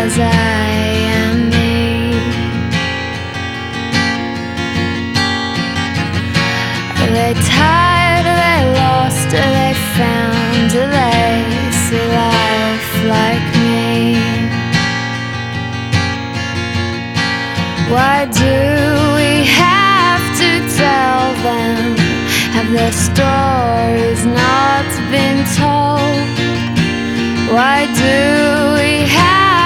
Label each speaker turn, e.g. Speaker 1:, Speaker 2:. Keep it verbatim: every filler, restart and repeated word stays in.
Speaker 1: as I am me. They tired, they lost, they found, they see life like me. Why do we have to tell them? Have their stories not been told? Why do